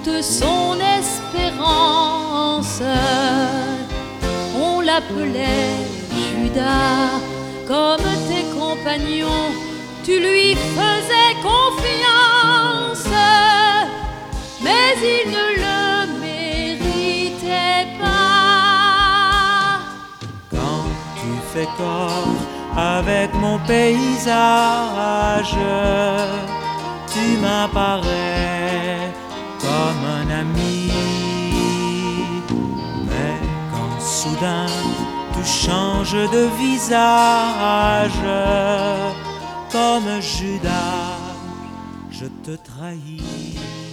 toute son espérance. On l'appelait Judas, comme tes compagnons, tu lui faisais confiance, mais il ne le méritait pas. Quand tu fais corps avec mon paysage, tu m'apparais comme un ami. Mais quand soudain tu changes de visage, comme Judas, je te trahis.